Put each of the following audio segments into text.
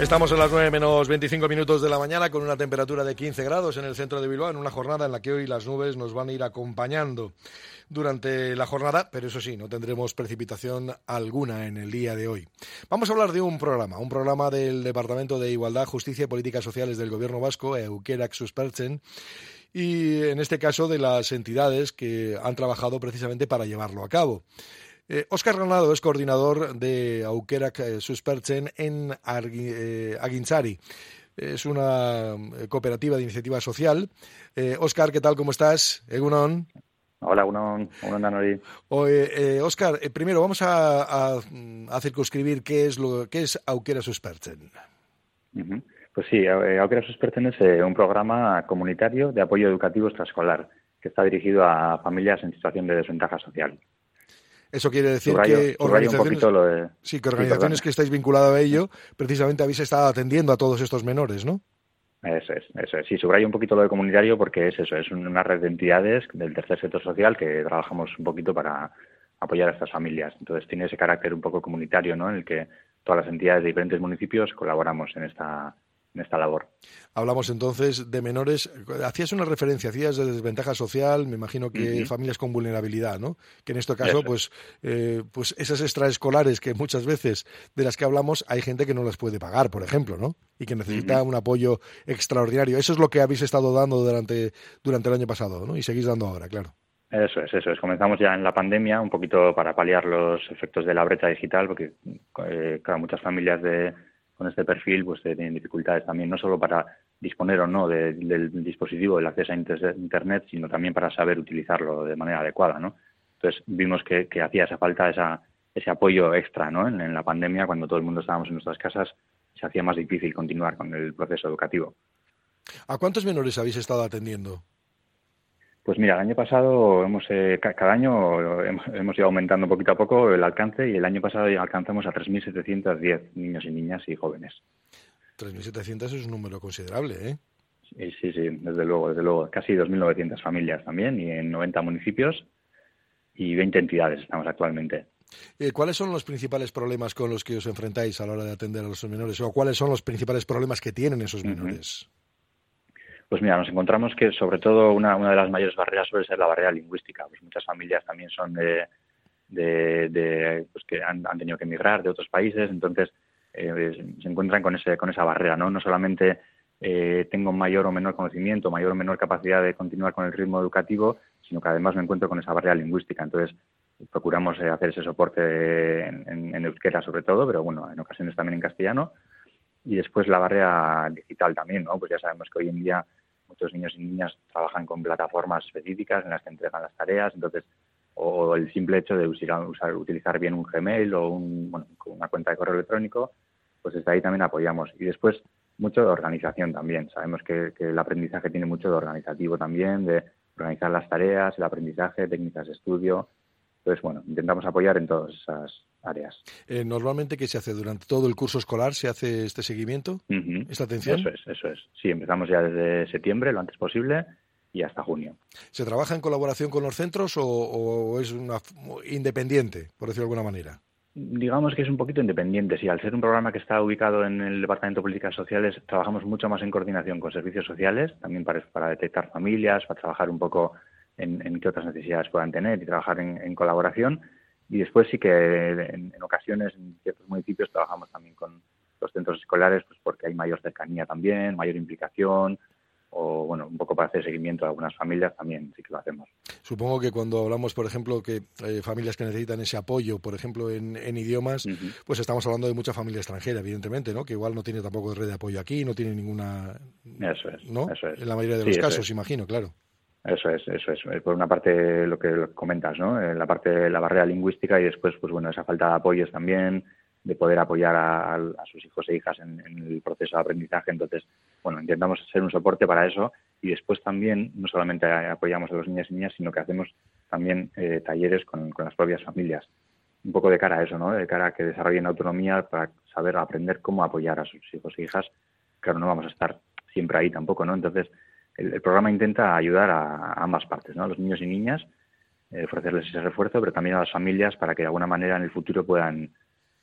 Estamos a las 9 menos 25 minutos de la mañana con una temperatura de 15 grados en el centro de Bilbao, en una jornada en la que hoy las nubes nos van a ir acompañando durante la jornada, pero eso sí, no tendremos precipitación alguna en el día de hoy. Vamos a hablar de un programa del Departamento de Igualdad, Justicia y Políticas Sociales del Gobierno Vasco, Aukerak Suspertzen, y en este caso de las entidades que han trabajado precisamente para llevarlo a cabo. Óscar Granado es coordinador de Aukerak Suspertzen en Agintzari. Es una cooperativa de iniciativa social. Óscar, ¿qué tal? ¿Cómo estás? Egunon. Hola, Egunon Danori. Óscar, primero vamos a circunscribir qué es Aukerak Suspertzen. Uh-huh. Pues sí, Aukerak Suspertzen es un programa comunitario de apoyo educativo extraescolar que está dirigido a familias en situación de desventaja social. Eso quiere decir que organizaciones que estáis vinculadas a ello, precisamente habéis estado atendiendo a todos estos menores, ¿no? Eso es. Sí, subrayo un poquito lo de comunitario porque es eso, es una red de entidades del tercer sector social que trabajamos un poquito para apoyar a estas familias. Entonces tiene ese carácter un poco comunitario, ¿no? En el que todas las entidades de diferentes municipios colaboramos en esta labor. Hablamos entonces de menores. Hacías una referencia, hacías de desventaja social, me imagino que familias con vulnerabilidad, ¿no? Que en este caso, pues esas extraescolares que muchas veces de las que hablamos hay gente que no las puede pagar, por ejemplo, ¿no? Y que necesita un apoyo extraordinario. Eso es lo que habéis estado dando durante el año pasado, ¿no? Y seguís dando ahora, claro. Eso es. Comenzamos ya en la pandemia, un poquito para paliar los efectos de la brecha digital, porque claro, muchas familias con este perfil pues tienen dificultades también, no solo para disponer o no del dispositivo, del acceso a Internet, sino también para saber utilizarlo de manera adecuada, ¿no? Entonces vimos que hacía esa falta ese apoyo extra, ¿no? En la pandemia, cuando todo el mundo estábamos en nuestras casas, se hacía más difícil continuar con el proceso educativo. ¿A cuántos menores habéis estado atendiendo? Pues mira, el año pasado cada año hemos ido aumentando poquito a poco el alcance y el año pasado ya alcanzamos a 3.710 niños y niñas y jóvenes. 3.700 es un número considerable, ¿eh? Sí, desde luego. Casi 2.900 familias también y en 90 municipios y 20 entidades estamos actualmente. ¿Cuáles son los principales problemas con los que os enfrentáis a la hora de atender a los menores? ¿O cuáles son los principales problemas que tienen esos menores? Pues mira, nos encontramos que sobre todo una de las mayores barreras suele ser la barrera lingüística. Pues muchas familias también son pues que han tenido que emigrar de otros países, entonces se encuentran con esa barrera, ¿no? No solamente tengo mayor o menor conocimiento, mayor o menor capacidad de continuar con el ritmo educativo, sino que además me encuentro con esa barrera lingüística. Entonces procuramos hacer ese soporte en euskera sobre todo, pero bueno, en ocasiones también en castellano. Y después la barrera digital también, ¿no? Pues ya sabemos que hoy en día muchos niños y niñas trabajan con plataformas específicas en las que entregan las tareas, entonces, o el simple hecho de utilizar bien un Gmail o una cuenta de correo electrónico, pues desde ahí también apoyamos. Y después mucho de organización también. Sabemos que el aprendizaje tiene mucho de organizativo también, de organizar las tareas, el aprendizaje, técnicas de estudio. Entonces, bueno, intentamos apoyar en todas esas áreas. Normalmente, ¿qué se hace? ¿Durante todo el curso escolar se hace este seguimiento, esta atención? Eso es. Sí, empezamos ya desde septiembre, lo antes posible, y hasta junio. ¿Se trabaja en colaboración con los centros o es independiente, por decirlo de alguna manera? Digamos que es un poquito independiente, sí. Al ser un programa que está ubicado en el Departamento de Políticas Sociales, trabajamos mucho más en coordinación con servicios sociales, también para detectar familias, para trabajar un poco en qué otras necesidades puedan tener y trabajar en colaboración. Y después sí que en ocasiones en ciertos municipios trabajamos también con los centros escolares, pues porque hay mayor cercanía también, mayor implicación, o bueno, un poco para hacer seguimiento a algunas familias también sí que lo hacemos. Supongo que cuando hablamos, por ejemplo, que familias que necesitan ese apoyo, por ejemplo, en idiomas, pues estamos hablando de mucha familia extranjera, evidentemente, ¿no? Que igual no tiene tampoco red de apoyo aquí, no tiene ninguna... Eso es, ¿no? Eso es. En la mayoría de los casos, imagino, claro. Eso es. Por una parte lo que comentas, ¿no? La parte de la barrera lingüística y después, pues bueno, esa falta de apoyos también, de poder apoyar a sus hijos e hijas en el proceso de aprendizaje. Entonces, bueno, intentamos ser un soporte para eso y después también no solamente apoyamos a los niños y niñas, sino que hacemos también talleres con las propias familias. Un poco de cara a eso, ¿no? De cara a que desarrollen autonomía para saber aprender cómo apoyar a sus hijos e hijas. Claro, no vamos a estar siempre ahí tampoco, ¿no? Entonces, el programa intenta ayudar a ambas partes, ¿no? A los niños y niñas, ofrecerles ese refuerzo, pero también a las familias para que de alguna manera en el futuro puedan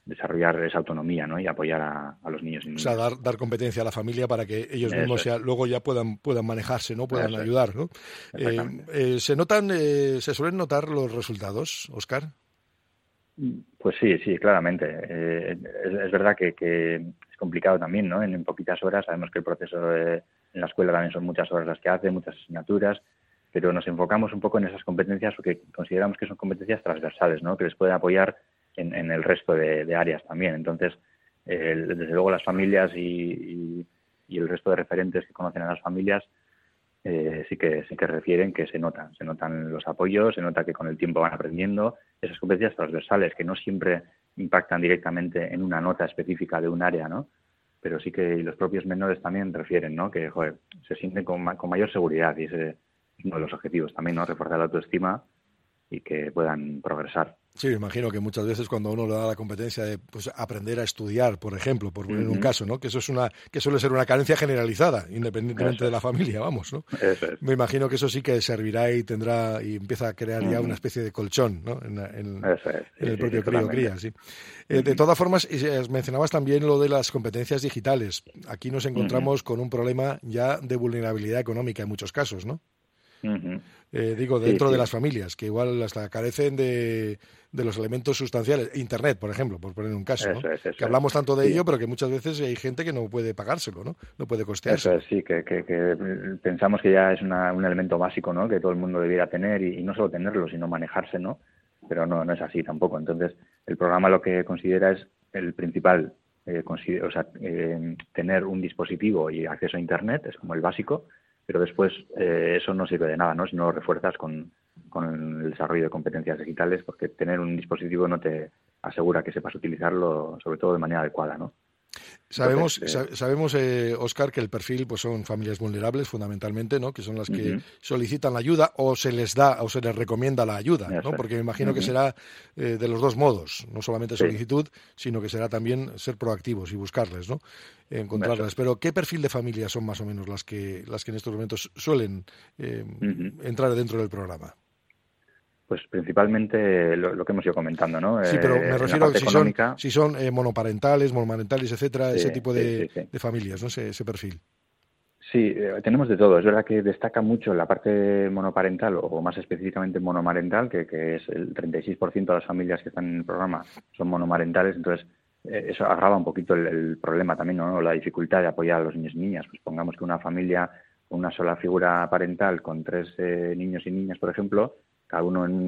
desarrollar esa autonomía, ¿no? Y apoyar a los niños y O niñas. sea, dar competencia a la familia para que ellos mismos luego ya puedan manejarse, ¿no? Puedan ayudar, ¿no? Exactamente. ¿Se suelen notar los resultados, Óscar? Pues sí, claramente. Es verdad que es complicado también, ¿no? En poquitas horas, sabemos que el proceso en la escuela también son muchas horas las que hace, muchas asignaturas, pero nos enfocamos un poco en esas competencias porque consideramos que son competencias transversales, ¿no? Que les pueden apoyar en el resto de áreas también. Entonces, desde luego las familias y el resto de referentes que conocen a las familias sí que refieren que se notan los apoyos, se nota que con el tiempo van aprendiendo esas competencias transversales que no siempre impactan directamente en una nota específica de un área, ¿no? Pero sí que los propios menores también refieren, ¿no? Que, joder, se sienten con mayor seguridad y ese es uno de los objetivos también, ¿no? Reforzar la autoestima y que puedan progresar. Sí, me imagino que muchas veces cuando uno le da la competencia de aprender a estudiar, por ejemplo, por poner un caso, ¿no? Que eso que suele ser una carencia generalizada, independientemente de la familia, vamos, ¿no? Eso es. Me imagino que eso sí que servirá y empieza a crear ya una especie de colchón, ¿no? En el propio crío-cría, sí. De todas formas, mencionabas también lo de las competencias digitales. Aquí nos encontramos con un problema ya de vulnerabilidad económica en muchos casos, ¿no? Dentro de las familias, que igual hasta carecen de los elementos sustanciales. Internet, por ejemplo, por poner un caso, ¿no? Que hablamos tanto de ello, pero que muchas veces hay gente que no puede pagárselo, ¿no? No puede costeárselo. Eso es, sí, que pensamos que ya es un elemento básico, ¿no? Que todo el mundo debiera tener y no solo tenerlo, sino manejarse, ¿no? Pero no es así tampoco. Entonces, el programa lo que considera es el principal, tener un dispositivo y acceso a Internet, es como el básico, pero después eso no sirve de nada, ¿no? Si no lo refuerzas con el desarrollo de competencias digitales, porque tener un dispositivo no te asegura que sepas utilizarlo, sobre todo de manera adecuada, ¿no? Sabemos, Óscar, que el perfil pues son familias vulnerables fundamentalmente, ¿no? Que son las que solicitan la ayuda o se les da o se les recomienda la ayuda, ¿no? Porque me imagino que será de los dos modos, no solamente solicitud, sino que será también ser proactivos y buscarles, ¿no? Encontrarlas. Pero ¿qué perfil de familias son más o menos las que en estos momentos suelen entrar dentro del programa? Pues principalmente lo que hemos ido comentando, ¿no? Sí, pero me refiero a si son monoparentales, etcétera, ese tipo de familias, ¿no? Ese perfil. Sí, tenemos de todo. Es verdad que destaca mucho la parte monoparental o más específicamente monomarental, que es el 36% de las familias que están en el programa son monomarentales, entonces eso agrava un poquito el problema también, ¿no? La dificultad de apoyar a los niños y niñas. Pues pongamos que una familia con una sola figura parental con 3 niños y niñas, por ejemplo, cada uno en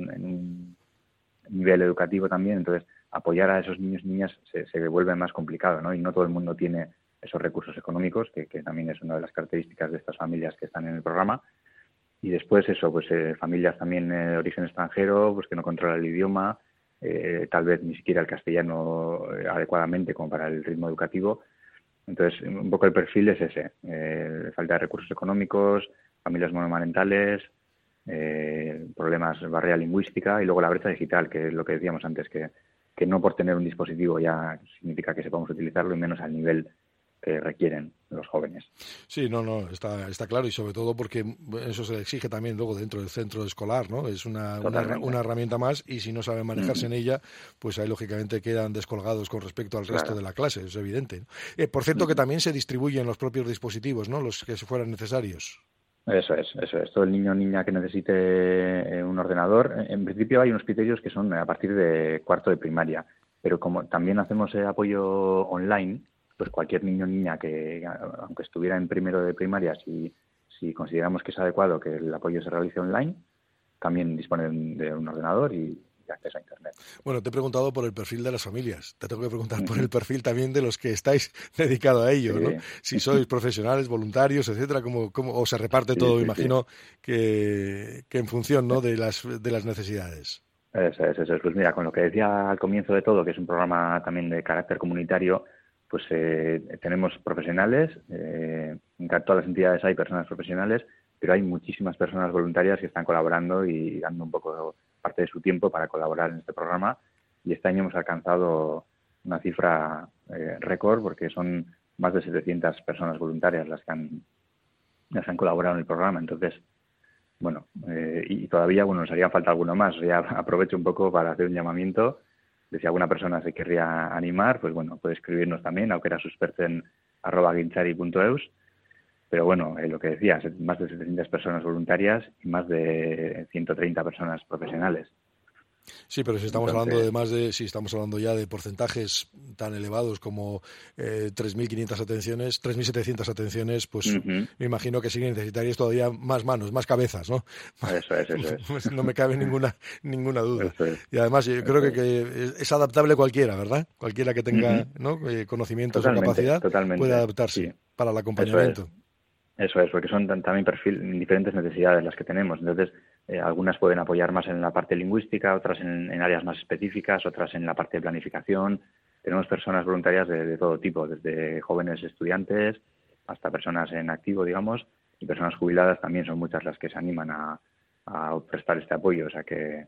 un nivel educativo también, entonces apoyar a esos niños y niñas se vuelve más complicado, ¿no? Y no todo el mundo tiene esos recursos económicos, que también es una de las características de estas familias que están en el programa. Y después eso, pues familias también de origen extranjero, pues que no controlan el idioma, tal vez ni siquiera el castellano adecuadamente como para el ritmo educativo. Entonces, un poco el perfil es ese, falta de recursos económicos, familias monomarentales, problemas, barrera lingüística y luego la brecha digital, que es lo que decíamos antes, que no por tener un dispositivo ya significa que sepamos utilizarlo y menos al nivel que requieren los jóvenes. Sí, está claro, y sobre todo porque eso se exige también luego dentro del centro escolar, ¿no? Es una herramienta más y si no saben manejarse en ella, pues ahí lógicamente quedan descolgados con respecto al resto de la clase, es evidente, ¿no? Por cierto, que también se distribuyen los propios dispositivos, ¿no? Los que fueran necesarios. Eso es. Todo el niño o niña que necesite un ordenador, en principio hay unos criterios que son a partir de cuarto de primaria, pero como también hacemos apoyo online, pues cualquier niño o niña que, aunque estuviera en primero de primaria, si consideramos que es adecuado que el apoyo se realice online, también dispone de un ordenador y acceso a Internet. Bueno, te he preguntado por el perfil de las familias. Te tengo que preguntar por el perfil también de los que estáis dedicados a ello, ¿no? Si sois profesionales, voluntarios, etcétera, ¿cómo o se reparte todo? Imagino que en función, ¿no? de las necesidades. Eso es. Pues mira, con lo que decía al comienzo de todo, que es un programa también de carácter comunitario, pues tenemos profesionales, en todas las entidades hay personas profesionales, pero hay muchísimas personas voluntarias que están colaborando y dando un poco parte de su tiempo para colaborar en este programa, y este año hemos alcanzado una cifra récord porque son más de 700 personas voluntarias las que han colaborado en el programa. Entonces, bueno, y todavía nos haría falta alguno más. Ya aprovecho un poco para hacer un llamamiento si alguna persona se querría animar, pues bueno, puede escribirnos también a aukerasuspertzen@gintzari.eus. Pero bueno, lo que decías, más de 700 personas voluntarias y más de 130 personas profesionales. Sí, pero si estamos hablando si estamos hablando ya de porcentajes tan elevados como 3.500 atenciones, 3.700 atenciones, pues me imagino que sí necesitaríais todavía más manos, más cabezas, ¿no? Eso es. No me cabe ninguna duda. Y además yo creo que es adaptable cualquiera, ¿verdad? Cualquiera que tenga ¿no? Conocimientos o capacidad puede adaptarse para el acompañamiento. Eso es, porque son también diferentes necesidades las que tenemos. Entonces, algunas pueden apoyar más en la parte lingüística, otras en áreas más específicas, otras en la parte de planificación. Tenemos personas voluntarias de todo tipo, desde jóvenes estudiantes hasta personas en activo, digamos, y personas jubiladas también son muchas las que se animan a prestar este apoyo. O sea que,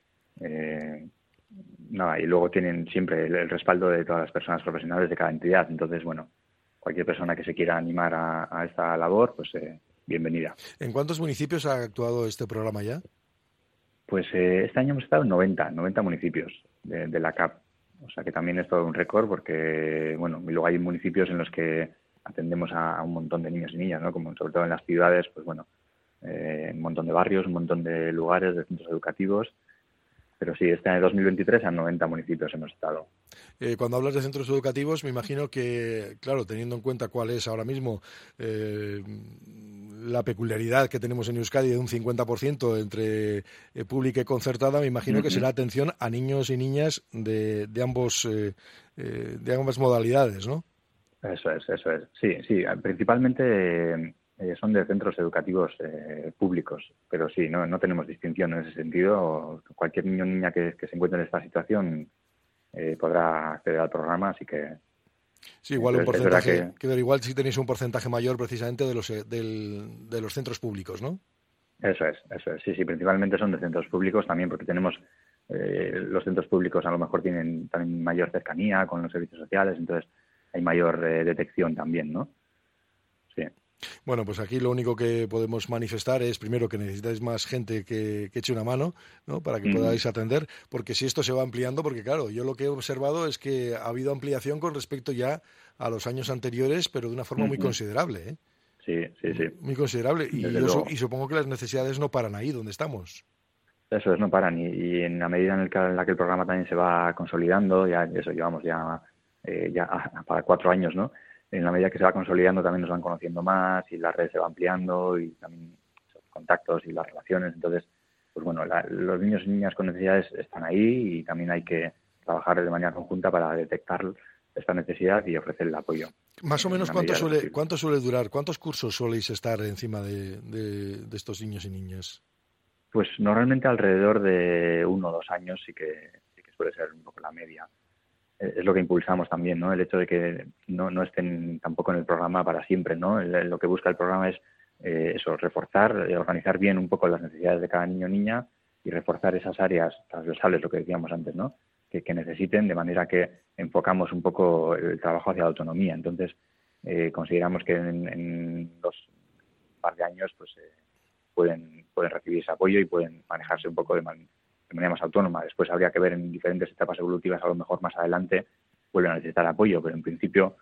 y luego tienen siempre el respaldo de todas las personas profesionales de cada entidad. Entonces, bueno, cualquier persona que se quiera animar a esta labor, pues bienvenida. ¿En cuántos municipios ha actuado este programa ya? Pues este año hemos estado en 90 municipios de la CAP. O sea que también es todo un récord porque, bueno, y luego hay municipios en los que atendemos a un montón de niños y niñas, ¿no? Como sobre todo en las ciudades, pues bueno, un montón de barrios, un montón de lugares, de centros educativos. Pero sí, este año 2023 en 90 municipios hemos estado. Cuando hablas de centros educativos, me imagino que, claro, teniendo en cuenta cuál es ahora mismo la peculiaridad que tenemos en Euskadi de un 50% entre pública y concertada, me imagino que será atención a niños y niñas de ambas modalidades, ¿no? Eso es. Sí, principalmente son de centros educativos públicos, pero sí, no tenemos distinción en ese sentido. Cualquier niño o niña que se encuentre en esta situación podrá acceder al programa, así que... Sí, igual un porcentaje, igual si tenéis un porcentaje mayor precisamente de los centros públicos, ¿no? Eso es. Sí, principalmente son de centros públicos también, porque tenemos los centros públicos a lo mejor tienen también mayor cercanía con los servicios sociales, entonces hay mayor detección también, ¿no? Sí. Bueno, pues aquí lo único que podemos manifestar es, primero, que necesitáis más gente que eche una mano, ¿no? Para que podáis atender, porque si esto se va ampliando, porque claro, yo lo que he observado es que ha habido ampliación con respecto ya a los años anteriores, pero de una forma muy considerable, ¿eh? Sí. Muy considerable. Y supongo que las necesidades no paran ahí donde estamos. Eso es, no paran. Y en la medida en la que el programa también se va consolidando, ya eso llevamos ya para 4 años, ¿no? En la medida que se va consolidando también nos van conociendo más y la red se va ampliando y también los contactos y las relaciones. Entonces, pues bueno, los niños y niñas con necesidades están ahí y también hay que trabajar de manera conjunta para detectar esta necesidad y ofrecer el apoyo. Más o menos, ¿cuánto suele durar? ¿Cuántos cursos soléis estar encima de estos niños y niñas? Pues normalmente alrededor de 1 o 2 años sí que suele ser un poco la media. Es lo que impulsamos también, ¿no? El hecho de que no estén tampoco en el programa para siempre, ¿no? Lo que busca el programa es reforzar, organizar bien un poco las necesidades de cada niño o niña y reforzar esas áreas transversales, lo que decíamos antes, ¿no? Que necesiten, de manera que enfocamos un poco el trabajo hacia la autonomía. Entonces, consideramos que en 2 par de años pues pueden recibir ese apoyo y pueden manejarse un poco de manera más autónoma. Después habría que ver en diferentes etapas evolutivas, a lo mejor más adelante vuelven a necesitar apoyo, pero en principio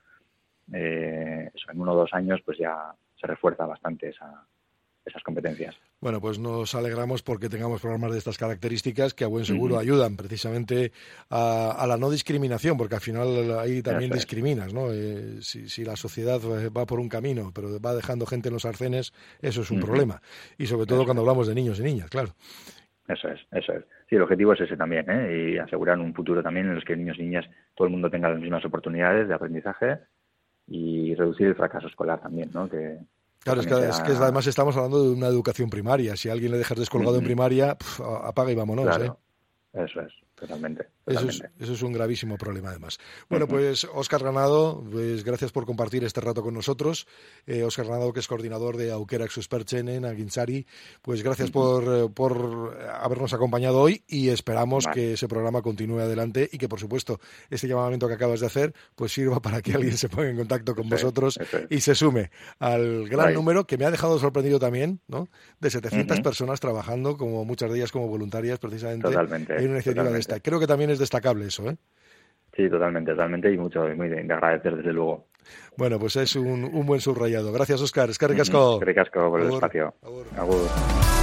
en 1 o 2 años pues ya se refuerza bastante esas competencias. Bueno, pues nos alegramos porque tengamos programas de estas características que a buen seguro ayudan precisamente a la no discriminación, porque al final ahí también discriminas, ¿no? Si la sociedad va por un camino, pero va dejando gente en los arcenes, eso es un problema. Y sobre todo cuando hablamos de niños y niñas, claro. Eso es. Sí, el objetivo es ese también, y asegurar un futuro también en los que niños y niñas, todo el mundo tenga las mismas oportunidades de aprendizaje y reducir el fracaso escolar también, ¿no? Claro, es que además estamos hablando de una educación primaria. Si a alguien le dejas descolgado en primaria, apaga y vámonos. Claro. Eso es, totalmente. Eso es un gravísimo problema, además. Bueno, pues Óscar Granado, pues gracias por compartir este rato con nosotros. Óscar Granado, que es coordinador de Aukerasuspertzen en Gintzari, pues gracias por habernos acompañado hoy y esperamos que ese programa continúe adelante y que, por supuesto, este llamamiento que acabas de hacer pues sirva para que alguien se ponga en contacto con vosotros y se sume al gran número, que me ha dejado sorprendido también, ¿no?, de 700 personas trabajando, como muchas de ellas como voluntarias, precisamente. Totalmente. Hay una iniciativa de Creo que también es destacable eso, ¿eh? Sí, totalmente, y muy de agradecer, desde luego. Bueno, pues es un buen subrayado. Gracias, Óscar. Eskerrik asko. Eskerrik asko por el espacio. Agur.